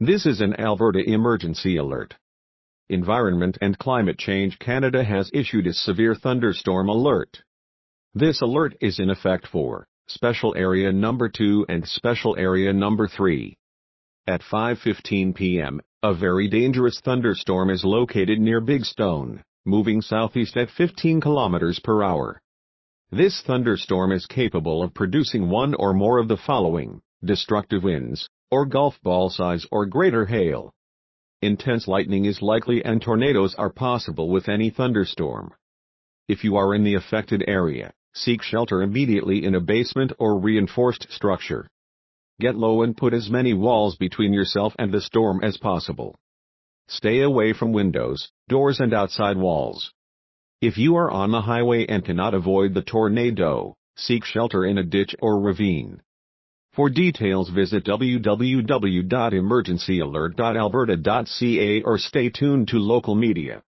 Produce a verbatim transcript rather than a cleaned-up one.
This is an Alberta emergency alert. Environment and Climate Change Canada has issued a severe thunderstorm alert. This alert is in effect for Special Area Number two and Special Area Number three. At five fifteen p m, a very dangerous thunderstorm is located near Big Stone, moving southeast at fifteen kilometers per hour. This thunderstorm is capable of producing one or more of the following: destructive winds, or golf ball size or greater hail. Intense lightning is likely and tornadoes are possible with any thunderstorm. If you are in the affected area, seek shelter immediately in a basement or reinforced structure. Get low and put as many walls between yourself and the storm as possible. Stay away from windows, doors and outside walls. If you are on the highway and cannot avoid the tornado, seek shelter in a ditch or ravine. For details visit w w w dot emergency alert dot alberta dot c a or stay tuned to local media.